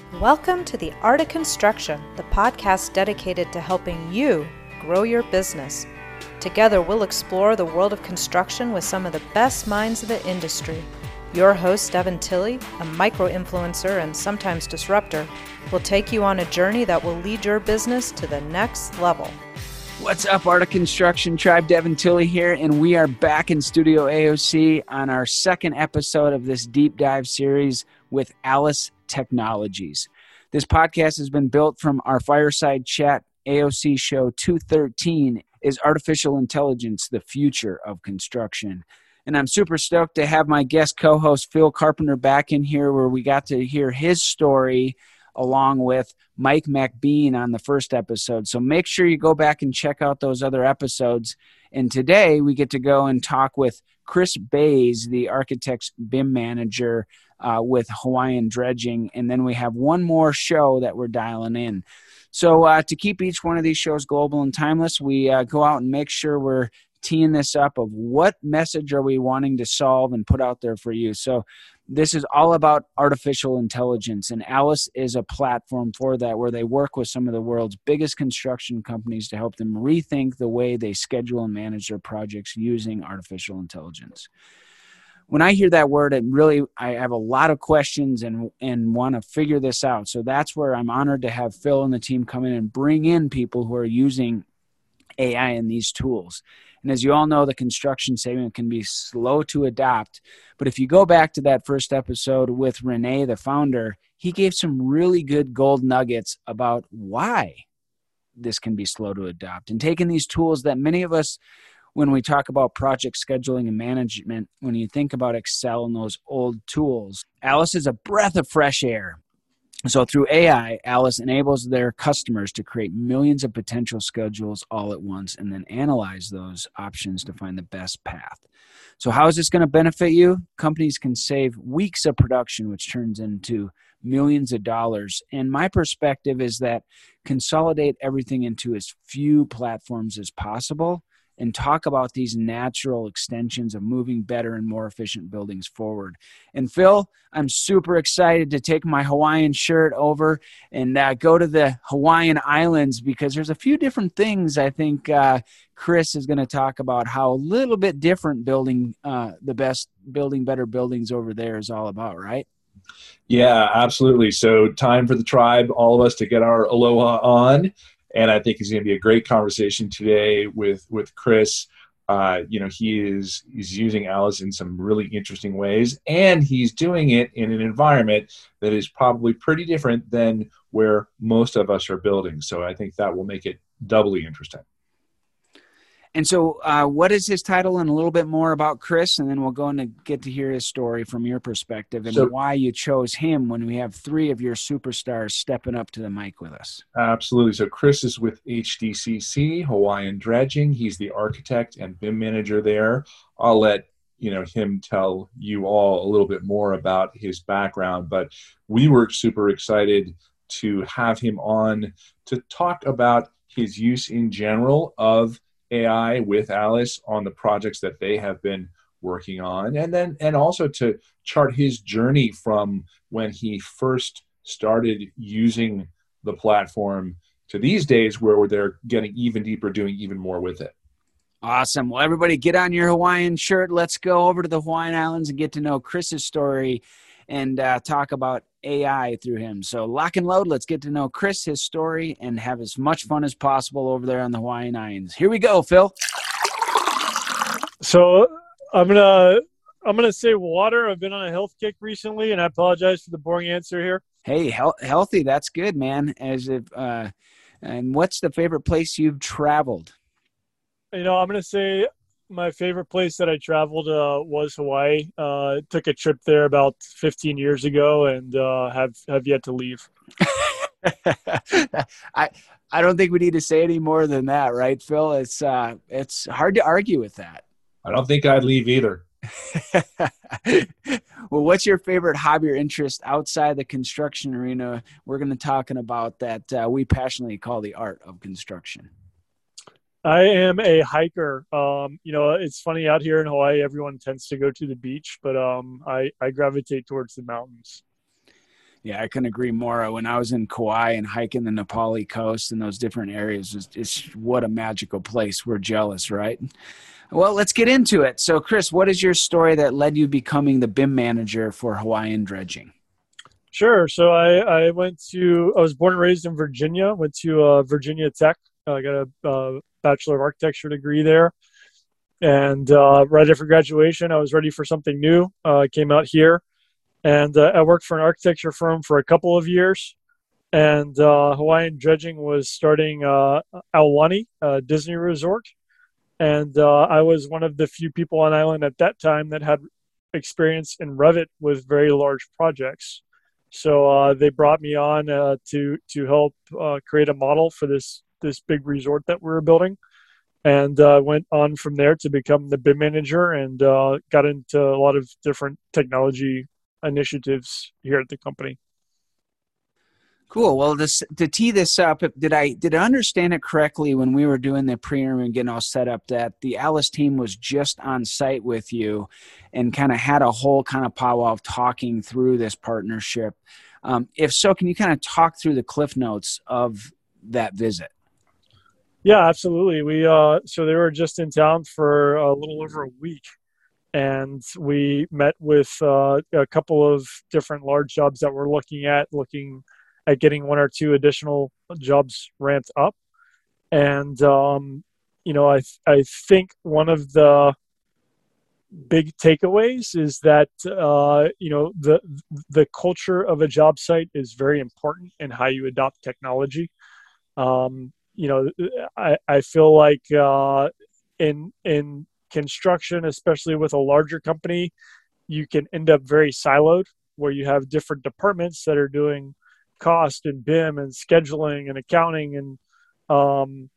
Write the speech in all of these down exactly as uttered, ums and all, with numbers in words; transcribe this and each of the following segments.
Welcome to The Art of Construction, the podcast dedicated to helping you grow your business. Together, we'll explore the world of construction with some of the best minds of the industry. Your host, Evan Tilley, a micro-influencer and sometimes disruptor, will take you on a journey that will lead your business to the next level. What's up, Art of Construction Tribe? Devin Tilley here, and we are back in Studio A O C on our second episode of this deep dive series with Alice Technologies. This podcast has been built from our fireside chat A O C show two thirteen, Is Artificial Intelligence the Future of Construction? And I'm super stoked to have my guest co-host Phil Carpenter back in here, where we got to hear his story along with Mike McBean on the first episode. So make sure you go back and check out those other episodes. And today we get to go and talk with Chris Bays, the architect's B I M manager uh, with Hawaiian Dredging. And then we have one more show that we're dialing in. So uh, to keep each one of these shows global and timeless, we uh, go out and make sure we're teeing this up of what message are we wanting to solve and put out there for you. So this is all about artificial intelligence, and Alice is a platform for that, where they work with some of the world's biggest construction companies to help them rethink the way they schedule and manage their projects using artificial intelligence. When I hear that word, it really, I have a lot of questions and and want to figure this out. So that's where I'm honored to have Phil and the team come in and bring in people who are using A I in these tools. And as you all know, the construction segment can be slow to adopt. But if you go back to that first episode with Renee, the founder, he gave some really good gold nuggets about why this can be slow to adopt. And taking these tools that many of us, when we talk about project scheduling and management, when you think about Excel and those old tools, Alice is a breath of fresh air. So through A I, Alice enables their customers to create millions of potential schedules all at once and then analyze those options to find the best path. So how is this going to benefit you? Companies can save weeks of production, which turns into millions of dollars. And my perspective is that consolidate everything into as few platforms as possible and talk about these natural extensions of moving better and more efficient buildings forward. And Phil, I'm super excited to take my Hawaiian shirt over and uh, go to the Hawaiian Islands, because there's a few different things I think uh, Chris is going to talk about, how a little bit different building uh, the best building better buildings over there is all about, right? Yeah, absolutely. So time for the tribe, all of us, to get our aloha on. And I think it's going to be a great conversation today with, with Chris. Uh, you know, he is he's using Alice in some really interesting ways, and he's doing it in an environment that is probably pretty different than where most of us are building. So I think that will make it doubly interesting. And so uh, what is his title, and a little bit more about Chris, and then we'll go and get to hear his story from your perspective and so, why you chose him when we have three of your superstars stepping up to the mic with us. Absolutely. So Chris is with H D C C, Hawaiian Dredging. He's the architect and B I M manager there. I'll let you know him tell you all a little bit more about his background, but we were super excited to have him on to talk about his use in general of A I with Alice on the projects that they have been working on, and then and also to chart his journey from when he first started using the platform to these days where they're getting even deeper, doing even more with it. Awesome. Well, everybody get on your Hawaiian shirt. Let's go over to the Hawaiian Islands and get to know Chris's story and uh, talk about A I through him. So lock and load. Let's get to know Chris, his story, and have as much fun as possible over there on the Hawaiian Islands. Here we go, Phil. So I'm gonna I'm gonna say water. I've been on a health kick recently, and I apologize for the boring answer here. Hey, he- healthy. That's good, man. As if, uh, and what's the favorite place you've traveled? You know, I'm gonna say my favorite place that I traveled uh, was Hawaii. Uh, took a trip there about fifteen years ago, and uh, have have yet to leave. I I don't think we need to say any more than that, right, Phil? It's uh, it's hard to argue with that. I don't think I'd leave either. Well, what's your favorite hobby or interest outside the construction arena? We're going to talking about that uh, we passionately call the art of construction. I am a hiker. Um, you know, it's funny out here in Hawaii, everyone tends to go to the beach, but um, I, I gravitate towards the mountains. Yeah, I couldn't agree more. When I was in Kauai and hiking the Nepali coast and those different areas, it's, it's what a magical place. We're jealous, right? Well, let's get into it. So, Chris, what is your story that led you becoming the B I M manager for Hawaiian Dredging? Sure. So I, I went to, I was born and raised in Virginia, went to uh, Virginia Tech. I got a uh, Bachelor of Architecture degree there. And uh, right after graduation, I was ready for something new. Uh, I came out here. And uh, I worked for an architecture firm for a couple of years. And uh, Hawaiian Dredging was starting uh, Aulani, uh, Disney Resort. And uh, I was one of the few people on island at that time that had experience in Revit with very large projects. So uh, they brought me on uh, to to help uh, create a model for this this big resort that we were building. And uh, went on from there to become the B I M manager and uh, got into a lot of different technology initiatives here at the company. Cool. Well, this, to tee this up, did I did I understand it correctly when we were doing the pre-room and getting all set up that the Alice team was just on site with you and kind of had a whole kind of powwow of talking through this partnership? Um, if so, can you kind of talk through the cliff notes of that visit? Yeah, absolutely. We uh, so they were just in town for a little over a week. And we met with uh, a couple of different large jobs that we're looking at, looking at getting one or two additional jobs ramped up. And, um, you know, I, I think one of the big takeaways is that, uh, you know, the, the culture of a job site is very important in how you adopt technology. Um, you know, I, I feel like uh, in, in, construction, especially with a larger company, you can end up very siloed where you have different departments that are doing cost and B I M and scheduling and accounting. And um,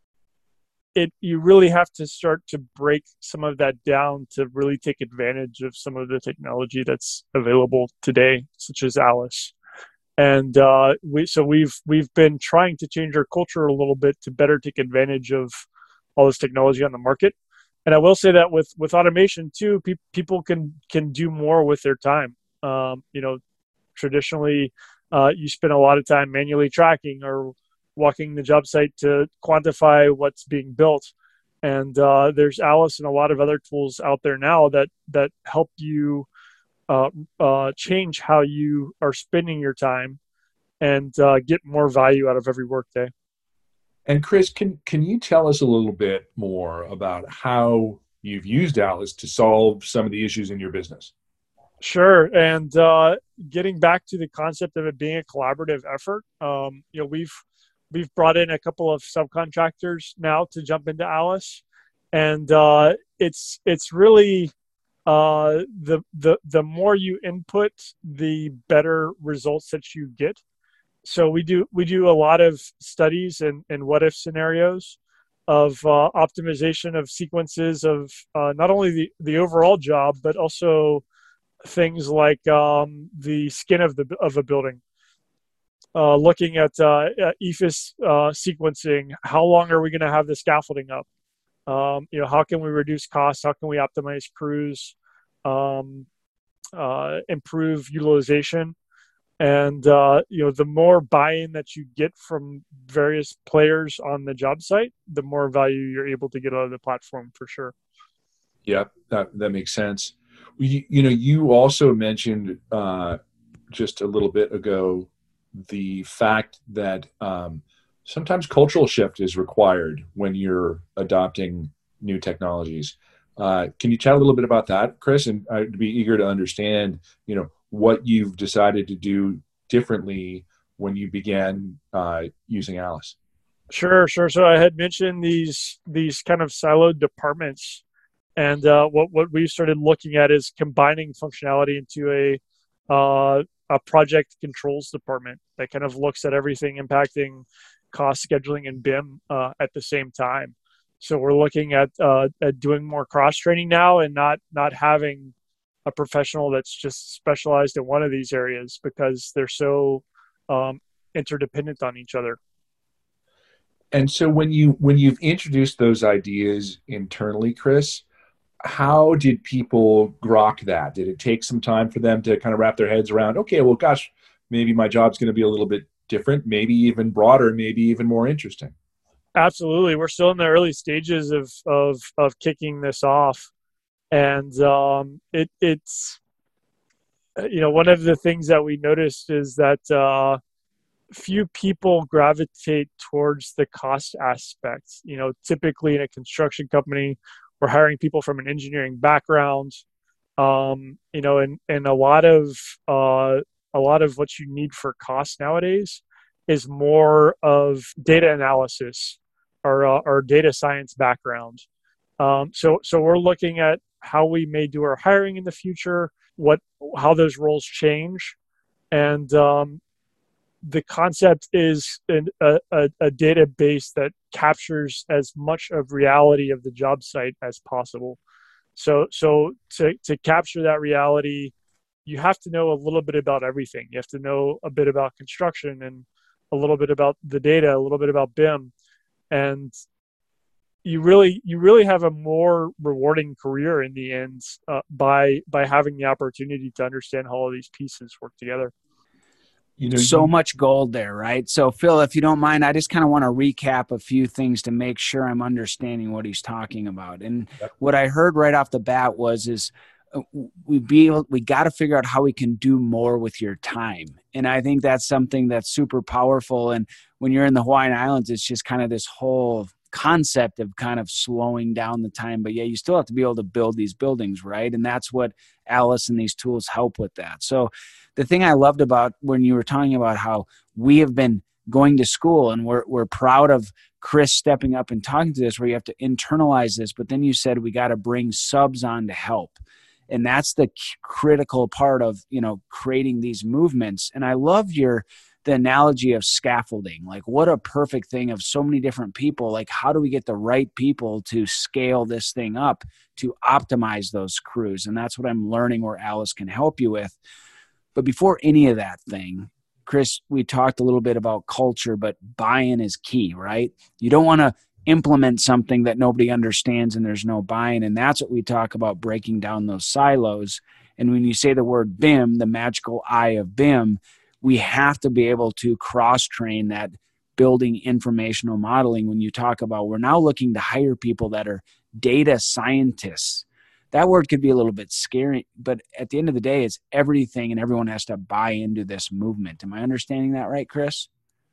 it you really have to start to break some of that down to really take advantage of some of the technology that's available today, such as Alice. And uh, we so we've we've been trying to change our culture a little bit to better take advantage of all this technology on the market. And I will say that with, with automation too, pe- people can, can do more with their time. Um, you know, traditionally, uh, you spend a lot of time manually tracking or walking the job site to quantify what's being built. And uh, there's Alice and a lot of other tools out there now that that help you uh, uh, change how you are spending your time and uh, get more value out of every workday. And Chris, can can you tell us a little bit more about how you've used Alice to solve some of the issues in your business? Sure. And uh, getting back to the concept of it being a collaborative effort, um, you know, we've we've brought in a couple of subcontractors now to jump into Alice, and uh, it's it's really uh, the the the more you input, the better results that you get. So we do we do a lot of studies and, and what if scenarios of uh, optimization of sequences of uh, not only the, the overall job, but also things like um, the skin of the of a building. Uh, looking at uh, E F I S uh, sequencing, how long are we going to have the scaffolding up? Um, you know, how can we reduce costs? How can we optimize crews? Um, uh, improve utilization? And, uh, you know, the more buy-in that you get from various players on the job site, the more value you're able to get out of the platform for sure. Yeah, that, that makes sense. You, you know, you also mentioned uh, just a little bit ago the fact that um, sometimes cultural shift is required when you're adopting new technologies. Uh, can you chat a little bit about that, Chris? And I'd be eager to understand, you know, what you've decided to do differently when you began uh, using Alice. Sure, sure. So I had mentioned these these kind of siloed departments, and uh, what what we started looking at is combining functionality into a uh, a project controls department that kind of looks at everything impacting cost, scheduling, and B I M uh, at the same time. So we're looking at uh, at doing more cross training now, and not not having a professional that's just specialized in one of these areas because they're so um, interdependent on each other. And so when you when you've introduced those ideas internally, Chris, how did people grok that? Did it take some time for them to kind of wrap their heads around, okay, well, gosh, maybe my job's going to be a little bit different, maybe even broader, maybe even more interesting. Absolutely. We're still in the early stages of, of, of kicking this off. And um, it, it's, you know, one of the things that we noticed is that uh, few people gravitate towards the cost aspect. You know, typically in a construction company, we're hiring people from an engineering background. Um, you know, and, and a lot of uh, a lot of what you need for cost nowadays is more of data analysis or uh, or data science background. Um, so so we're looking at how we may do our hiring in the future, what how those roles change, and um, the concept is an, a, a, a database that captures as much of reality of the job site as possible. So so to, to capture that reality, you have to know a little bit about everything. You have to know a bit about construction and a little bit about the data, a little bit about B I M, and you really you really have a more rewarding career in the end uh, by by having the opportunity to understand how all these pieces work together. You know, so much gold there, right? So Phil, if you don't mind, I just kind of want to recap a few things to make sure I'm understanding what he's talking about. And yep. What I heard right off the bat was is we be able, we got to figure out how we can do more with your time. And I think that's something that's super powerful. And when you're in the Hawaiian Islands, it's just kind of this whole concept of kind of slowing down the time, but yeah, you still have to be able to build these buildings, right? And that's what Alice and these tools help with that. So the thing I loved about when you were talking about how we have been going to school and we're we're proud of Chris stepping up and talking to this, where you have to internalize this, but then you said we got to bring subs on to help. And that's the critical part of, you know, creating these movements. And I love your the analogy of scaffolding. Like, what a perfect thing of so many different people. Like, how do we get the right people to scale this thing up to optimize those crews? And that's what I'm learning where Alice can help you with. But before any of that thing, Chris, we talked a little bit about culture, but buy-in is key, right? You don't want to implement something that nobody understands and there's no buy-in. And that's what we talk about, breaking down those silos. And when you say the word B I M, the magical I of B I M, we have to be able to cross-train that building informational modeling. When you talk about, we're now looking to hire people that are data scientists. That word could be a little bit scary, but at the end of the day, it's everything and everyone has to buy into this movement. Am I understanding that right, Chris?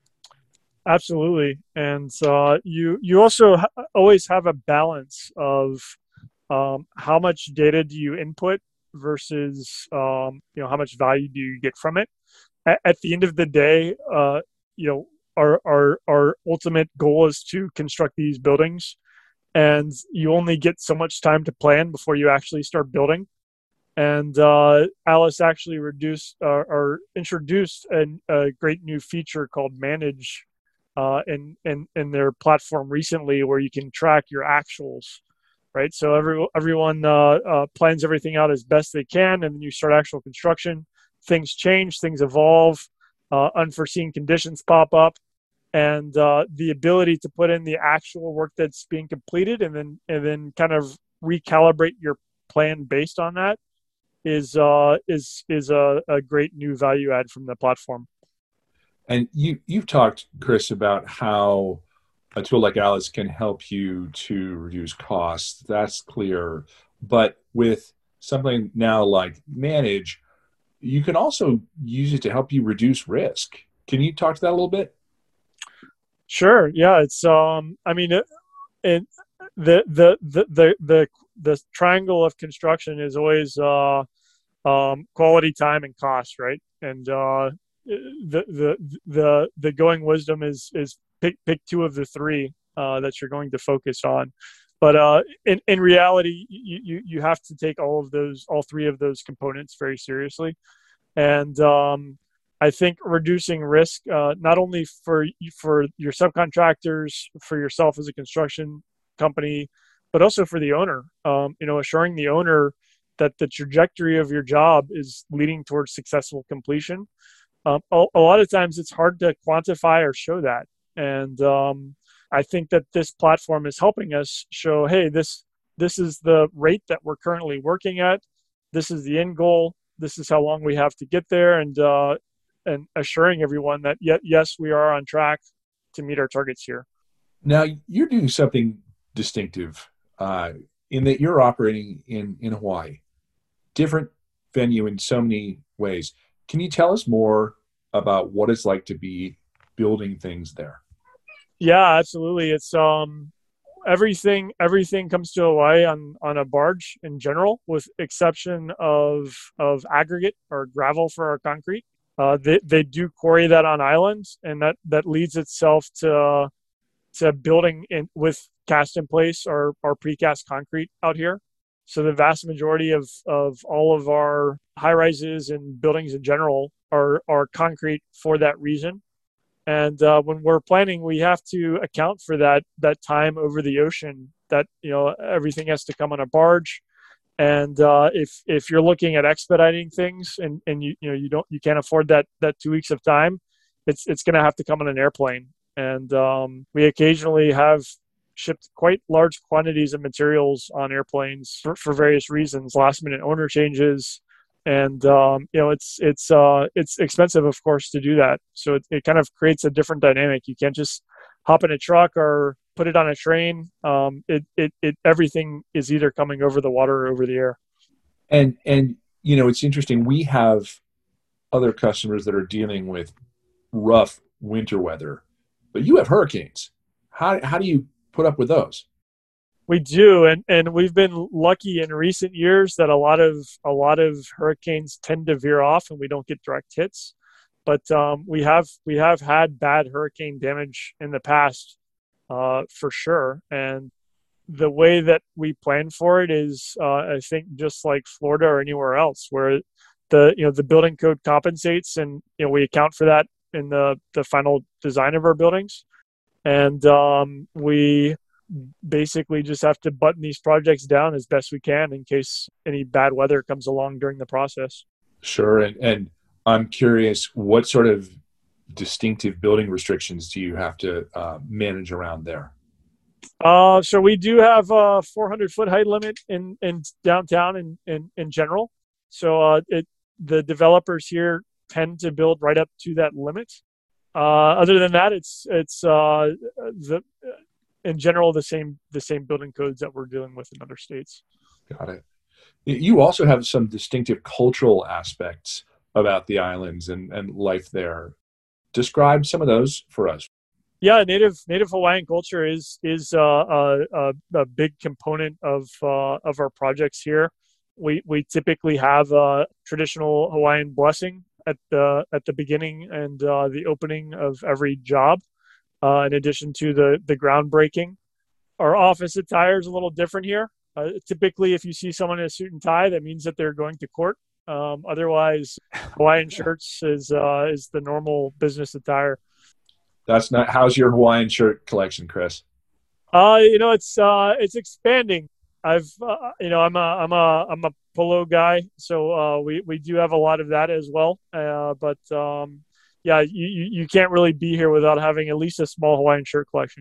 Absolutely. And uh, you you also ha- always have a balance of um, how much data do you input versus um, you know, how much value do you get from it. At, at the end of the day, uh, you know, our, our our ultimate goal is to construct these buildings, and you only get so much time to plan before you actually start building. And uh, Alice actually reduced uh, or introduced an, a great new feature called Manage uh, in, in in their platform recently, where you can track your actuals, right? So every everyone uh, uh, plans everything out as best they can, and then you start actual construction. Things change, things evolve, uh, unforeseen conditions pop up, and uh, the ability to put in the actual work that's being completed, and then and then kind of recalibrate your plan based on that is uh, is is a, a great new value add from the platform. And you you've talked, Chris, about how a tool like Alice can help you to reduce costs. That's clear. But with something now like Manage, you can also use it to help you reduce risk. Can you talk to that a little bit? Sure. Yeah. It's um. I mean, it, it the, the the the the the triangle of construction is always uh, um, quality, time, and cost, right? And uh, the the the the going wisdom is is pick pick two of the three uh, that you're going to focus on. But uh, in in reality, you, you you have to take all of those, all three of those components very seriously, and um, I think reducing risk uh, not only for for your subcontractors, for yourself as a construction company, but also for the owner. Um, you know, assuring the owner that the trajectory of your job is leading towards successful completion. Um, a, a lot of times, it's hard to quantify or show that, and um, I think that this platform is helping us show, hey, this this is the rate that we're currently working at. This is the end goal. This is how long we have to get there, and uh, and assuring everyone that yet, yes, we are on track to meet our targets here. Now, you're doing something distinctive uh, in that you're operating in, in Hawaii. Different venue in so many ways. Can you tell us more about what it's like to be building things there? Yeah, absolutely. It's um everything everything comes to Hawaii on on a barge in general, with exception of of aggregate or gravel for our concrete. Uh, they they do quarry that on islands, and that that leads itself to to building in with cast in place or or precast concrete out here. So the vast majority of of all of our high rises and buildings in general are are concrete for that reason. And uh, when we're planning, we have to account for that that time over the ocean. That, you know, everything has to come on a barge, and uh, if if you're looking at expediting things, and, and you you know you don't you can't afford that that two weeks of time, it's it's going to have to come on an airplane. And um, we occasionally have shipped quite large quantities of materials on airplanes for, for various reasons, last minute owner changes. And, um, you know, it's, it's, uh, it's expensive, of course, to do that. So it, it kind of creates a different dynamic. You can't just hop in a truck or put it on a train. Um, it, it, it, everything is either coming over the water or over the air. And, and, you know, it's interesting. We have other customers that are dealing with rough winter weather, but you have hurricanes. How, how do you put up with those? We do, and, and we've been lucky in recent years that a lot of a lot of hurricanes tend to veer off, and we don't get direct hits. But um, we have we have had bad hurricane damage in the past, uh, for sure. And the way that we plan for it is, uh, I think, just like Florida or anywhere else, where the you know the building code compensates, and you know we account for that in the the final design of our buildings, and um, we. basically just have to button these projects down as best we can in case any bad weather comes along during the process. Sure. And, and I'm curious, what sort of distinctive building restrictions do you have to uh, manage around there? Uh, so we do have a four hundred foot height limit in, in downtown in, in, in general. So uh, it, the developers here tend to build right up to that limit. Uh, other than that, it's, it's uh, the, in general, the same the same building codes that we're dealing with in other states. Got it. You also have some distinctive cultural aspects about the islands and, and life there. Describe some of those for us. Yeah, native Native Hawaiian culture is is uh, a, a, a big component of uh, of our projects here. We we typically have a traditional Hawaiian blessing at the at the beginning and uh, the opening of every job. Uh, in addition to the, the groundbreaking. Our office attire is a little different here. Uh, typically, if you see someone in a suit and tie, that means that they're going to court. Um, otherwise, Hawaiian shirts is uh, is the normal business attire. That's not. How's your Hawaiian shirt collection, Chris? Uh, you know, it's uh, it's expanding. I've uh, you know, I'm a I'm a I'm a polo guy, so uh, we we do have a lot of that as well. Uh, but um, yeah, you, you can't really be here without having at least a small Hawaiian shirt collection.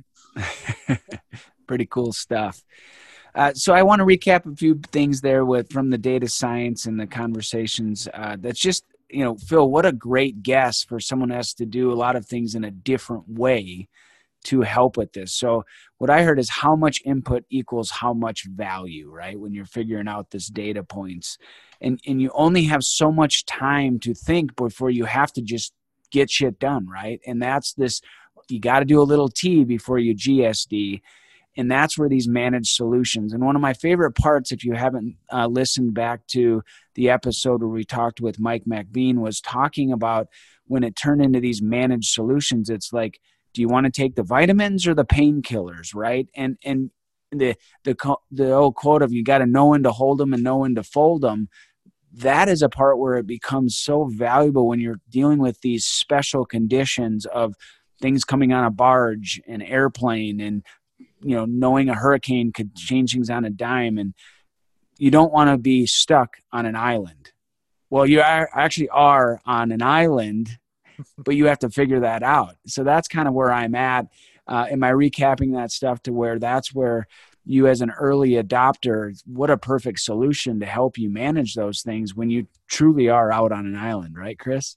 Pretty cool stuff. Uh, so I want to recap a few things there with from the data science and the conversations. Uh, that's just, you know, Phil, what a great guess for someone who has to do a lot of things in a different way to help with this. So what I heard is how much input equals how much value, right? When you're figuring out this data points, and, and you only have so much time to think before you have to just get shit done, right? And that's this, you got to do a little T before you G S D. And that's where these managed solutions. And one of my favorite parts, if you haven't uh, listened back to the episode where we talked with Mike McBean, was talking about when it turned into these managed solutions, it's like, do you want to take the vitamins or the painkillers, right? And and the the the old quote of you got to know when to hold them and know when to fold them. That is a part where it becomes so valuable when you're dealing with these special conditions of things coming on a barge, an airplane, and, you know, knowing a hurricane could change things on a dime. And you don't want to be stuck on an island. Well, you are, actually are on an island, but you have to figure that out. So that's kind of where I'm at. Uh, am I recapping that stuff to where that's where you as an early adopter, what a perfect solution to help you manage those things when you truly are out on an island, right, Chris?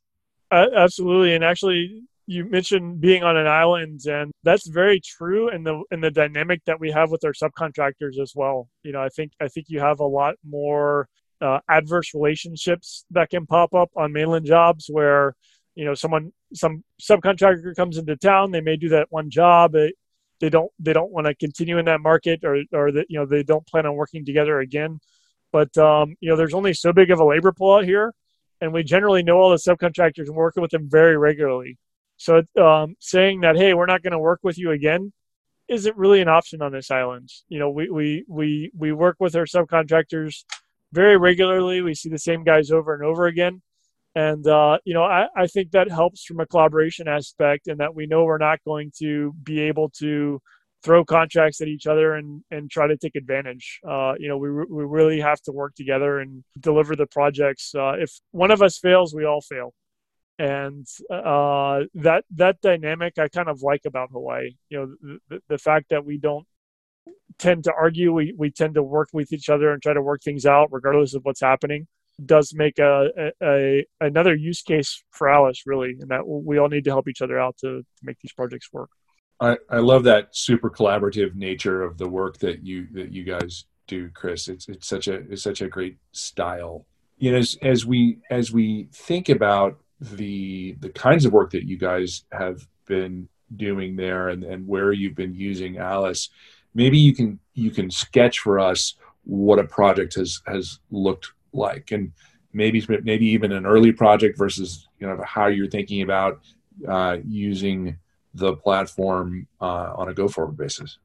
Uh, absolutely. And actually, you mentioned being on an island, and that's very true in the in the dynamic that we have with our subcontractors as well. You know, I think I think you have a lot more uh, adverse relationships that can pop up on mainland jobs where, you know, someone some subcontractor comes into town, they may do that one job, they, they don't they don't want to continue in that market, or or that, you know, they don't plan on working together again. But um, you know, there's only so big of a labor pool out here, and we generally know all the subcontractors and working with them very regularly. So um, saying that, hey, we're not going to work with you again, isn't really an option on this island. You know, we we we we work with our subcontractors very regularly. We see the same guys over and over again, and uh, you know, I, I think that helps from a collaboration aspect, and that we know we're not going to be able to throw contracts at each other and and try to take advantage. Uh, you know, we we really have to work together and deliver the projects. Uh, if one of us fails, we all fail. And uh, that that dynamic I kind of like about Hawaii. You know, the, the fact that we don't tend to argue, we, we tend to work with each other and try to work things out regardless of what's happening, does make a, a, a another use case for Alice, really, and that we all need to help each other out to, to make these projects work. I, I love that super collaborative nature of the work that you that you guys do, Chris. It's it's such a it's such a great style. You know, as as we as we think about the the kinds of work that you guys have been doing there, and, and where you've been using Alice, maybe you can you can sketch for us what a project has has looked like, and maybe maybe even an early project versus, you know, how you're thinking about uh, using the platform uh, on a go forward basis.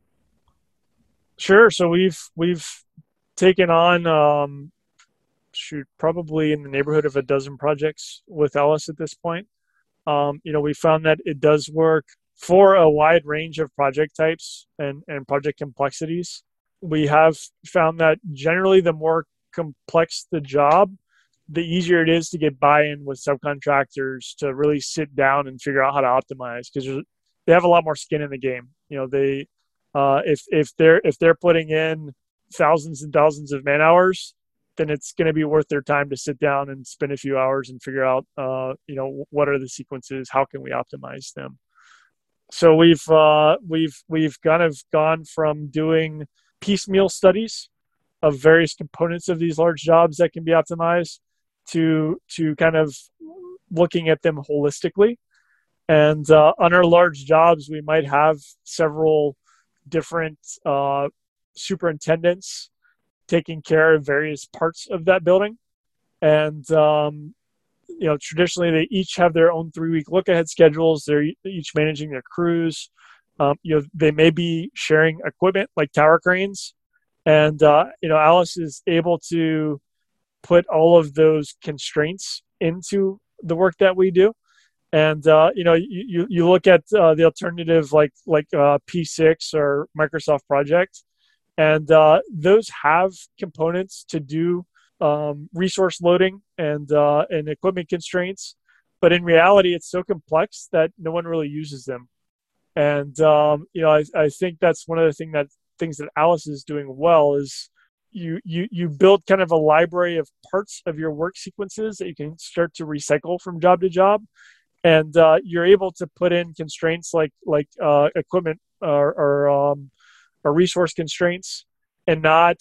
Sure. So we've we've taken on um, shoot, probably in the neighborhood of a dozen projects with Alice at this point. Um, you know, we found that it does work for a wide range of project types and, and project complexities. We have found that generally the more complex the job, the easier it is to get buy-in with subcontractors to really sit down and figure out how to optimize, because they have a lot more skin in the game. You know, they uh, if if they're if they're putting in thousands and thousands of man hours, then it's going to be worth their time to sit down and spend a few hours and figure out, uh, you know, what are the sequences? How can we optimize them? So we've uh, we've we've kind of gone from doing piecemeal studies of various components of these large jobs that can be optimized to to kind of looking at them holistically. And uh, on our large jobs, we might have several different uh, superintendents taking care of various parts of that building. And, um, you know, traditionally they each have their own three week look ahead schedules. They're each managing their crews. Um, you know, they may be sharing equipment like tower cranes. And, uh, you know, Alice is able to put all of those constraints into the work that we do. And, uh, you know, you, you look at uh, the alternative like, like uh, P six or Microsoft Project, and uh, those have components to do um, resource loading and uh, and equipment constraints, but in reality, it's so complex that no one really uses them. And um, you know, I, I think that's one of the thing that things that Alice is doing well is you you you build kind of a library of parts of your work sequences that you can start to recycle from job to job, and uh, you're able to put in constraints like like uh, equipment or, or um, or resource constraints, and not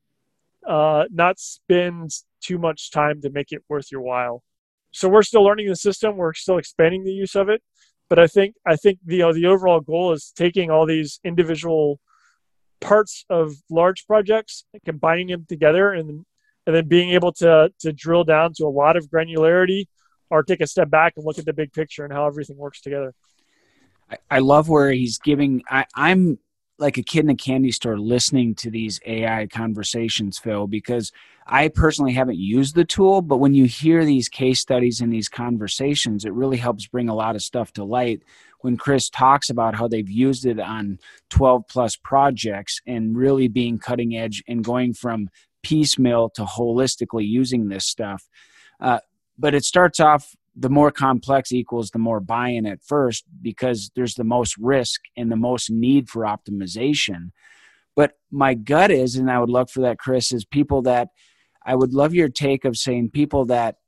uh, not spend too much time to make it worth your while. So we're still learning the system. We're still expanding the use of it. But I think I think the you know, the overall goal is taking all these individual parts of large projects and combining them together, and and then being able to to drill down to a lot of granularity, or take a step back and look at the big picture and how everything works together. I, I love where he's giving. I, I'm. like a kid in a candy store listening to these A I conversations, Phil, because I personally haven't used the tool, but when you hear these case studies and these conversations, it really helps bring a lot of stuff to light. When Chris talks about how they've used it on twelve plus projects and really being cutting edge and going from piecemeal to holistically using this stuff. Uh, but it starts off, the more complex equals the more buy-in at first, because there's the most risk and the most need for optimization. But my gut is, and I would love for that, Chris, is people that, I would love your take of saying people that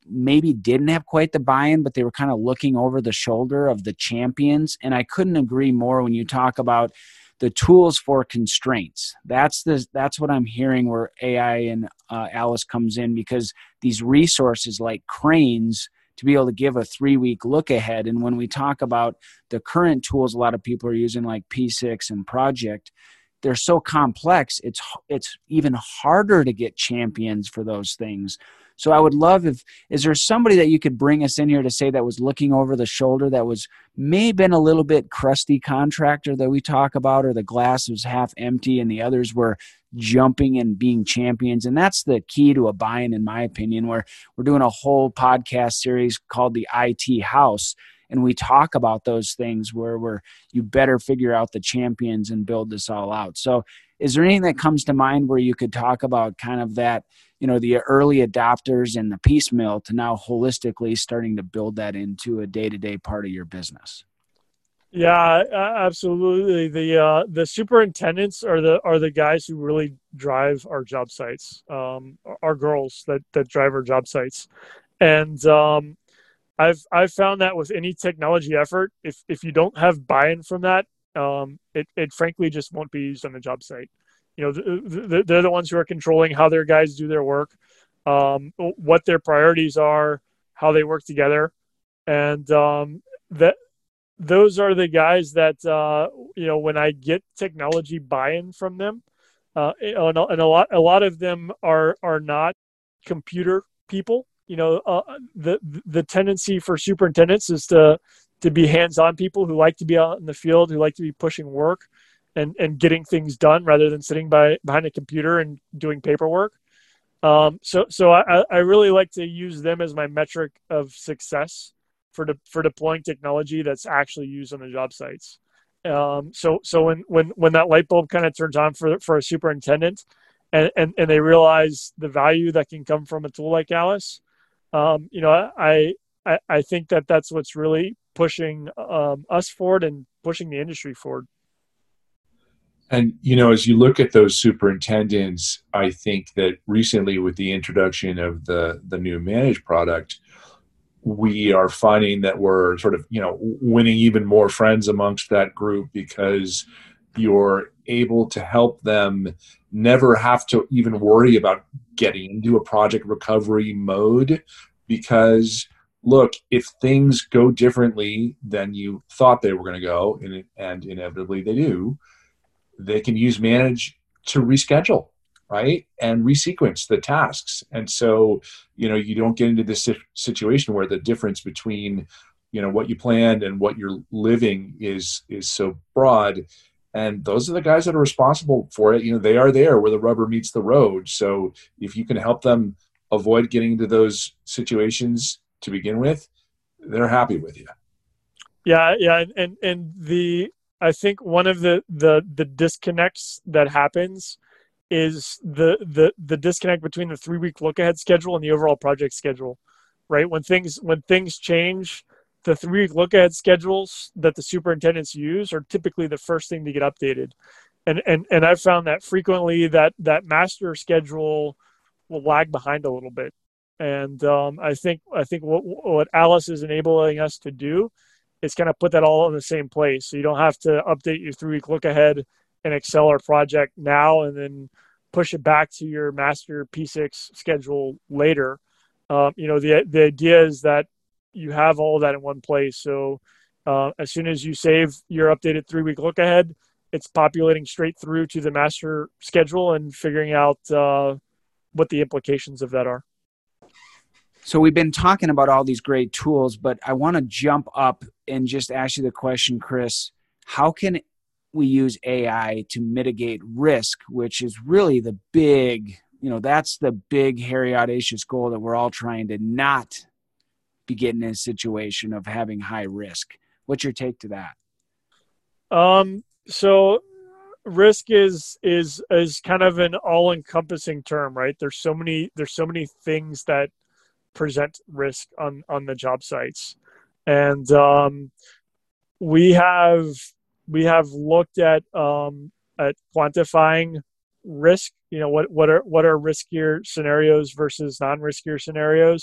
maybe didn't have quite the buy-in, but they were kind of looking over the shoulder of the champions. And I couldn't agree more when you talk about the tools for constraints. That's the that's what I'm hearing where A I and uh, Alice comes in, because these resources like cranes to be able to give a three-week look ahead. And when we talk about the current tools a lot of people are using like P six and Project, they're so complex, it's it's even harder to get champions for those things. So I would love if, is there somebody that you could bring us in here to say that was looking over the shoulder, that was may have been a little bit crusty contractor that we talk about, or the glass was half empty and the others were jumping and being champions? And that's the key to a buy-in, in my opinion, where we're doing a whole podcast series called the I T House. And we talk about those things where we're, you better figure out the champions and build this all out. So is there anything that comes to mind where you could talk about kind of that, you know, the early adopters and the piecemeal to now holistically starting to build that into a day-to-day part of your business? Yeah, absolutely. The uh, the superintendents are the are the guys who really drive our job sites. Um, our girls that that drive our job sites, and um, I've I've found that with any technology effort, if if you don't have buy-in from that, um, it it frankly just won't be used on the job site. You know, the, the, they're the ones who are controlling how their guys do their work, um, what their priorities are, how they work together, and um, that those are the guys that uh, you know, when I get technology buy-in from them, uh, and, and a lot a lot of them are are not computer people. You know, uh, the the tendency for superintendents is to to be hands-on people who like to be out in the field, who like to be pushing work and, and getting things done rather than sitting by behind a computer and doing paperwork. Um, so so I, I really like to use them as my metric of success for de- for deploying technology that's actually used on the job sites. Um, so so when when when that light bulb kind of turns on for for a superintendent, and, and and they realize the value that can come from a tool like Alice. Um, you know, I, I I think that that's what's really pushing um, us forward and pushing the industry forward. And, you know, as you look at those superintendents, I think that recently with the introduction of the, the new managed product, we are finding that we're sort of, you know, winning even more friends amongst that group, because you're able to help them never have to even worry about getting into a project recovery mode. Because look, if things go differently than you thought they were going to go, and, and inevitably they do, they can use Manage to reschedule, right? And resequence the tasks. And so, you know, you don't get into this situation where the difference between, you know, what you planned and what you're living is, is so broad. And those are the guys that are responsible for it. You know, they are there where the rubber meets the road. So if you can help them avoid getting into those situations to begin with, they're happy with you. Yeah. Yeah. And, and the, I think one of the, the, the disconnects that happens is the, the, the disconnect between the three week look ahead schedule and the overall project schedule, right? When things, when things change, the three week look ahead schedules that the superintendents use are typically the first thing to get updated. And, and, and I've found that frequently that, that master schedule will lag behind a little bit. And um, I think, I think what, what Alice is enabling us to do is kind of put that all in the same place. So you don't have to update your three week look ahead and Excel or project now, and then push it back to your master P six schedule later. Um, you know, the, the idea is that you have all of that in one place. So uh, as soon as you save your updated three week look ahead, it's populating straight through to the master schedule and figuring out uh, what the implications of that are. So we've been talking about all these great tools, but I want to jump up and just ask you the question, Chris, how can we use A I to mitigate risk, which is really the big, you know, that's the big, hairy, audacious goal that we're all trying to not be getting in a situation of having high risk. What's your take to that? Um, so risk is, is, is kind of an all encompassing term, right? There's so many, there's so many things that present risk on, on the job sites. And, um, we have, we have looked at, um, at quantifying risk, you know, what, what are, what are riskier scenarios versus non-riskier scenarios.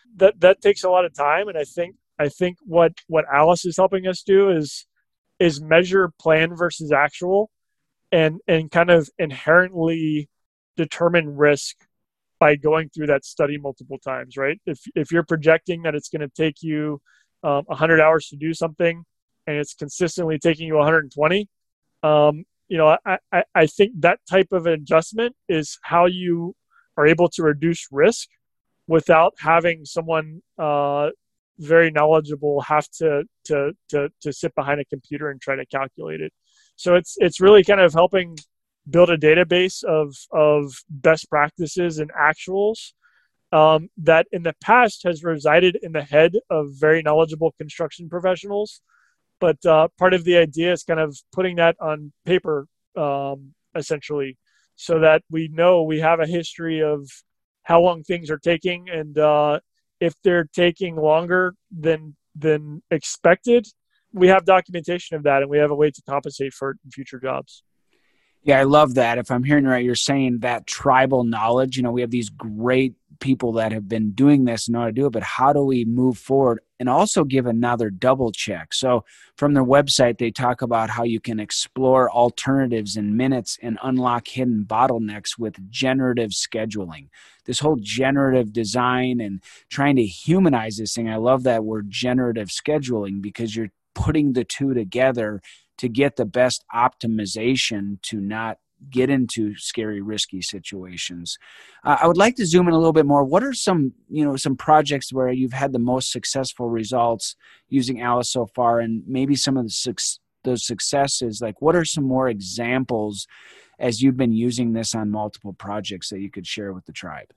that that takes a lot of time. And I think I think what what Alice is helping us do is is measure plan versus actual, and and kind of inherently determine risk by going through that study multiple times, right? If if you're projecting that it's going to take you um, one hundred hours to do something, and it's consistently taking you one hundred twenty, um, you know, I, I, I think that type of adjustment is how you are able to reduce risk without having someone uh, very knowledgeable have to, to to to sit behind a computer and try to calculate it. So it's it's really kind of helping build a database of of best practices and actuals um, that in the past has resided in the head of very knowledgeable construction professionals. But uh, part of the idea is kind of putting that on paper, um, essentially, so that we know we have a history of how long things are taking, and uh, if they're taking longer than than expected, we have documentation of that, and we have a way to compensate for it in future jobs. Yeah, I love that. If I'm hearing right, you're saying that tribal knowledge, you know, we have these great people that have been doing this and know how to do it, but how do we move forward and also give another double check? So from their website, they talk about how you can explore alternatives in minutes and unlock hidden bottlenecks with generative scheduling. This whole generative design and trying to humanize this thing. I love that word generative scheduling, because you're putting the two together to get the best optimization to not get into scary, risky situations. Uh, I would like to zoom in a little bit more. What are some, you know, some projects where you've had the most successful results using Alice so far, and maybe some of the su- those successes? Like, what are some more examples as you've been using this on multiple projects that you could share with the tribe?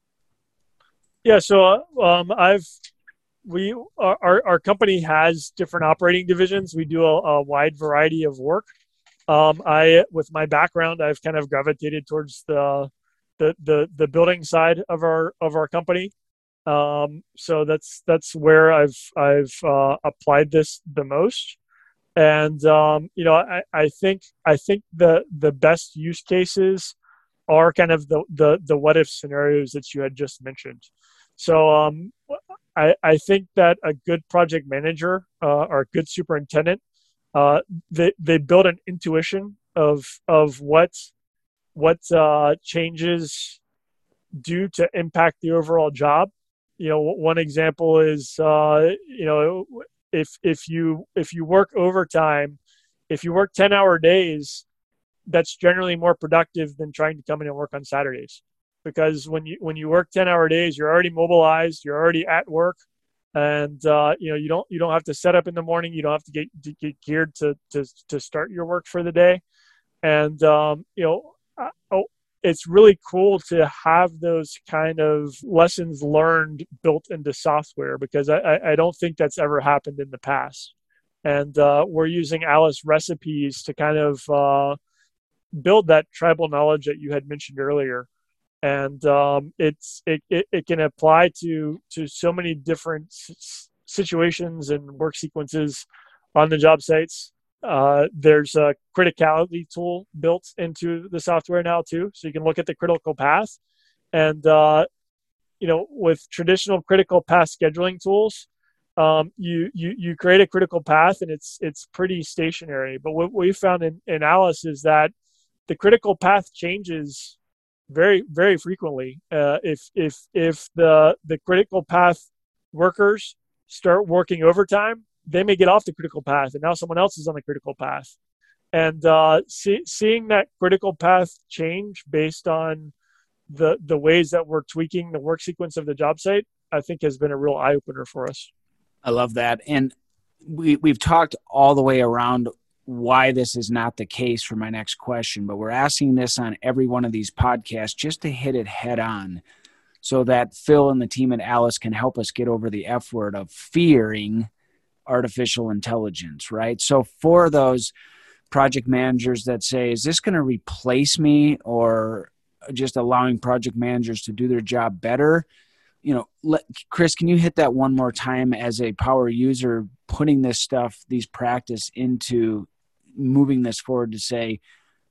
Yeah, so um, I've We our our company has different operating divisions. We do a, a wide variety of work. Um, I, with my background, I've kind of gravitated towards the the the, the building side of our of our company. Um, so that's that's where I've I've uh, applied this the most. And um, you know, I, I think I think the the best use cases are kind of the the the what if scenarios that you had just mentioned. So um, I, I think that a good project manager uh, or a good superintendent, uh, they they build an intuition of of what what uh, changes do to impact the overall job. You know, one example is uh, you know if if you if you work overtime, if you work ten hour days, that's generally more productive than trying to come in and work on Saturdays. Because when you when you work ten hour days, you're already mobilized, you're already at work, and uh, you know you don't you don't have to set up in the morning, you don't have to get to get geared to to to start your work for the day, and um, you know oh, it's really cool to have those kind of lessons learned built into software, because I I don't think that's ever happened in the past, and uh, we're using Alice recipes to kind of uh, build that tribal knowledge that you had mentioned earlier. And um, it's it, it, it can apply to to so many different s- situations and work sequences on the job sites. Uh, there's a criticality tool built into the software now too, so you can look at the critical path. And uh, you know, with traditional critical path scheduling tools, um, you you you create a critical path and it's it's pretty stationary. But what we found in, in Alice is that the critical path changes very, very frequently. Uh, if if if the the critical path workers start working overtime, they may get off the critical path, and now someone else is on the critical path. And uh, see, seeing that critical path change based on the the ways that we're tweaking the work sequence of the job site, I think has been a real eye opener for us. I love that, and we we've talked all the way around why this is not the case for my next question, but we're asking this on every one of these podcasts just to hit it head on, so that Phil and the team at Alice can help us get over the F word of fearing artificial intelligence, right? So for those project managers that say, is this going to replace me, or just allowing project managers to do their job better? You know, let, Chris, can you hit that one more time as a power user, putting this stuff, these practice into moving this forward to say,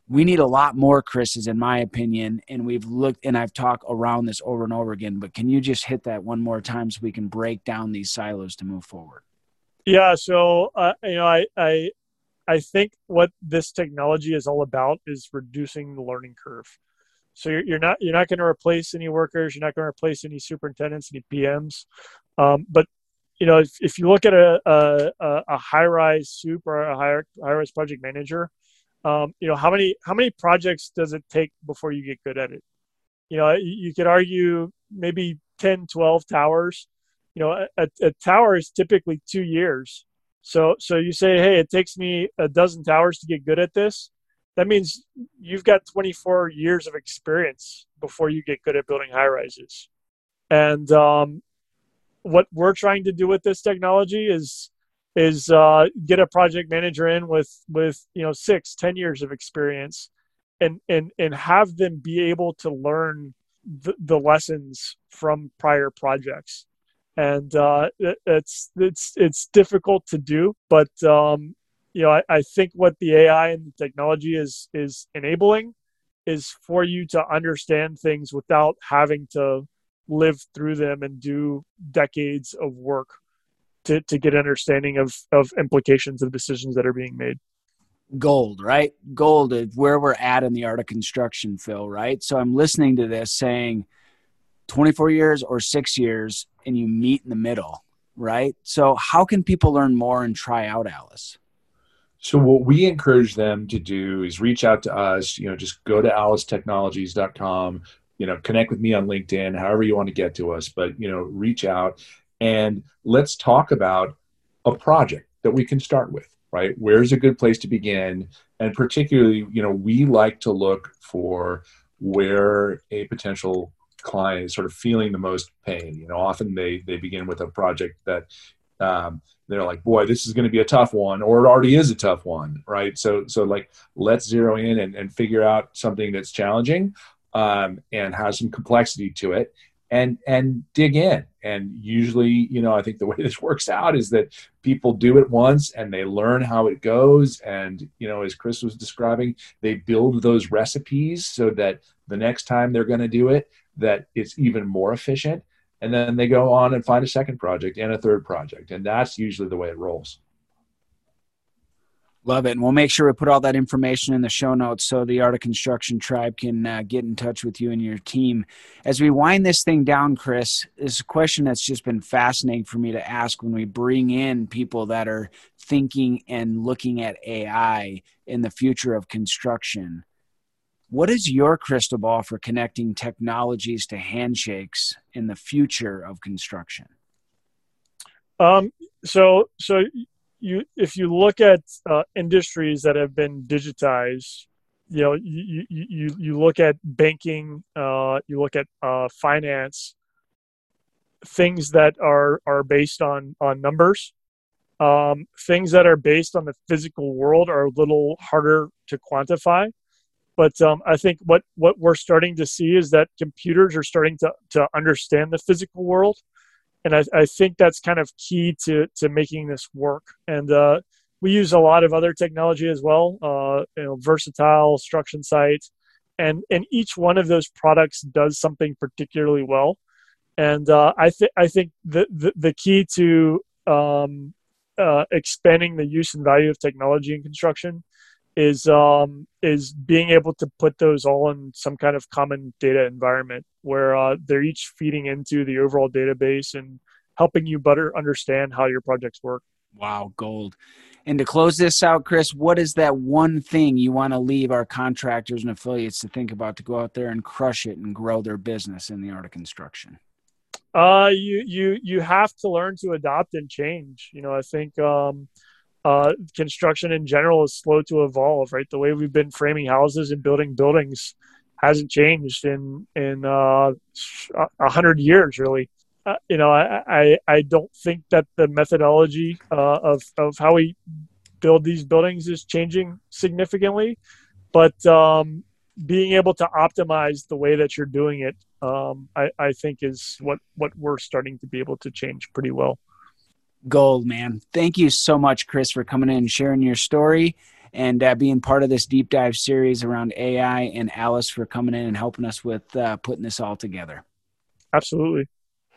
We need a lot more Chris's, in my opinion. And we've looked, and I've talked around this over and over again, but can you just hit that one more time so we can break down these silos to move forward? Yeah. So, uh, you know, I, I, I think what this technology is all about is reducing the learning curve. So you're, you're not, you're not going to replace any workers. You're not going to replace any superintendents, any P Ms. Um, but, you know, if, if you look at a, a, a high-rise soup or a high, high-rise project manager, um, you know, how many, how many projects does it take before you get good at it? You know, you, you could argue maybe ten, twelve towers. You know, a, a tower is typically two years. So, so you say, hey, it takes me a dozen towers to get good at this. That means you've got twenty-four years of experience before you get good at building high rises. And um, what we're trying to do with this technology is is uh, get a project manager in with with you know six, ten years of experience, and and and have them be able to learn the, the lessons from prior projects. And uh, it, it's it's it's difficult to do, but um, you know I, I think what the A I and the technology is is enabling is for you to understand things without having to live through them and do decades of work to, to get understanding of, of implications of decisions that are being made. Gold, right? Gold is where we're at in the art of construction, Phil, right? So I'm listening to this saying twenty-four years or six years and you meet in the middle, right? So how can people learn more and try out Alice? So what we encourage them to do is reach out to us, you know, just go to alice technologies dot com, you know, connect with me on LinkedIn, however you want to get to us, but, you know, reach out and let's talk about a project that we can start with, right? Where's a good place to begin? And particularly, you know, we like to look for where a potential client is sort of feeling the most pain. You know, often they, they begin with a project that, um, they're like, boy, this is going to be a tough one, or it already is a tough one, right? So, so like, let's zero in and, and figure out something that's challenging um, and has some complexity to it, and and dig in. And usually, you know, I think the way this works out is that people do it once and they learn how it goes. And, you know, as Chris was describing, they build those recipes so that the next time they're going to do it, that it's even more efficient. And then they go on and find a second project and a third project. And that's usually the way it rolls. Love it. And we'll make sure we put all that information in the show notes so the Art of Construction Tribe can uh, get in touch with you and your team. As we wind this thing down, Chris, this is a question that's just been fascinating for me to ask when we bring in people that are thinking and looking at A I in the future of construction. What is your crystal ball for connecting technologies to handshakes in the future of construction? Um, so, so you, if you look at uh, industries that have been digitized, you know, you you you look at banking, uh, you look at uh, finance, things that are are based on on numbers, um, things that are based on the physical world are a little harder to quantify. But um, I think what, what we're starting to see is that computers are starting to, to understand the physical world. And I, I think that's kind of key to, to making this work. And uh, we use a lot of other technology as well, uh, you know, Versatile, Struction Site, and, and each one of those products does something particularly well. And uh, I, th- I think the, the, the key to um, uh, expanding the use and value of technology in construction is um, is being able to put those all in some kind of common data environment where uh, they're each feeding into the overall database and helping you better understand how your projects work. Wow, gold. And to close this out, Chris, what is that one thing you want to leave our contractors and affiliates to think about to go out there and crush it and grow their business in the art of construction? Uh, you you you have to learn to adapt and change. You know, I think um, Uh, construction in general is slow to evolve, right? The way we've been framing houses and building buildings hasn't changed in in uh, a hundred years, really. Uh, you know, I, I I don't think that the methodology uh, of of how we build these buildings is changing significantly, but um, being able to optimize the way that you're doing it, um, I, I think is what what we're starting to be able to change pretty well. Gold, man. Thank you so much, Chris, for coming in and sharing your story. and uh, being part of this deep dive series around A I, and Alice for coming in and helping us with uh, putting this all together. Absolutely.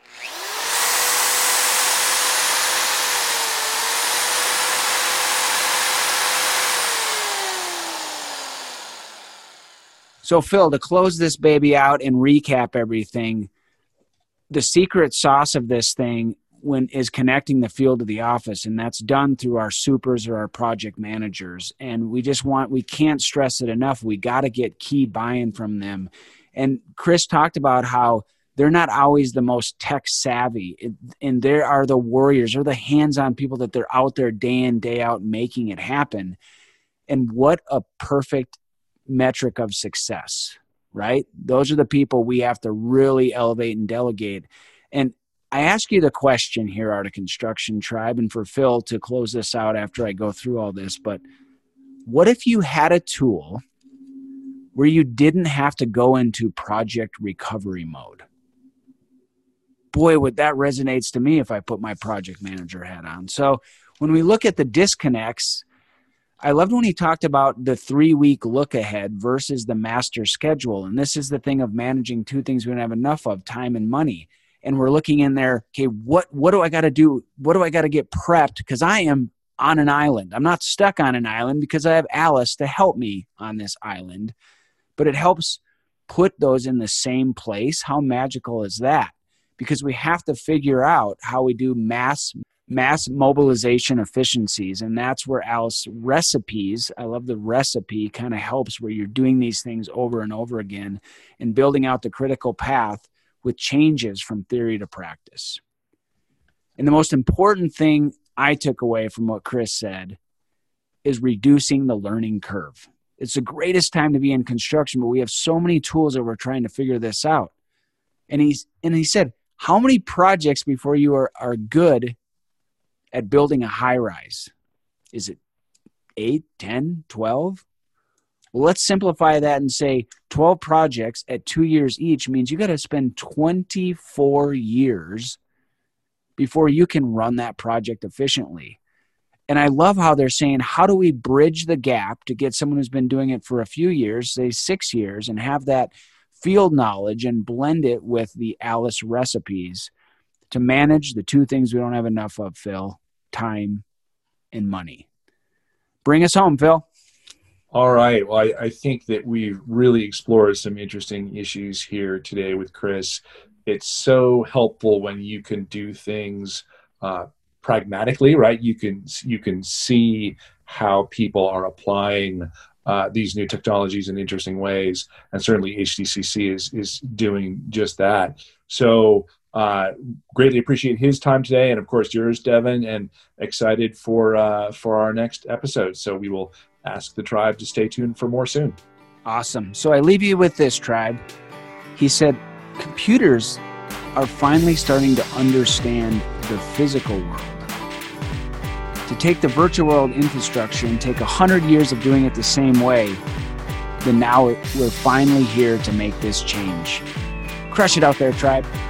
So Phil, to close this baby out and recap everything, the secret sauce of this thing when is connecting the field to the office, and that's done through our supers or our project managers. And we just want, we can't stress it enough. We got to get key buy-in from them. And Chris talked about how they're not always the most tech savvy, and there are the warriors or the hands-on people that they're out there day in, day out making it happen. And what a perfect metric of success, right? Those are the people we have to really elevate and delegate. And I ask you the question here, Art of Construction Tribe, and for Phil to close this out after I go through all this, but what if you had a tool where you didn't have to go into project recovery mode? Boy, what that resonates to me if I put my project manager hat on. So when we look at the disconnects, I loved when he talked about the three-week look ahead versus the master schedule. And this is the thing of managing two things we don't have enough of, time and money. And we're looking in there, okay, what, what do I got to do? What do I got to get prepped? Because I am on an island. I'm not stuck on an island because I have Alice to help me on this island. But it helps put those in the same place. How magical is that? Because we have to figure out how we do mass mass mobilization efficiencies. And that's where Alice recipes, I love the recipe, kind of helps where you're doing these things over and over again and building out the critical path with changes from theory to practice. And the most important thing I took away from what Chris said is reducing the learning curve. It's the greatest time to be in construction, but we have so many tools that we're trying to figure this out. And he's and he said, how many projects before you are, are good at building a high rise? Is it eight, ten, twelve? Well, let's simplify that and say twelve projects at two years each means you got to spend twenty-four years before you can run that project efficiently. And I love how they're saying, how do we bridge the gap to get someone who's been doing it for a few years, say six years, and have that field knowledge and blend it with the Alice recipes to manage the two things we don't have enough of, Phil, time and money. Bring us home, Phil. All right. Well, I, I think that we've really explored some interesting issues here today with Chris. It's so helpful when you can do things uh, pragmatically, right? You can you can see how people are applying uh, these new technologies in interesting ways, and certainly H D C C is is doing just that. So uh, greatly appreciate his time today, and of course yours, Devin, and excited for uh, for our next episode. So we will ask the tribe to stay tuned for more soon. Awesome. So I leave you with this, tribe. He said, computers are finally starting to understand the physical world. To take the virtual world infrastructure and take a hundred years of doing it the same way, then now we're finally here to make this change. Crush it out there, tribe.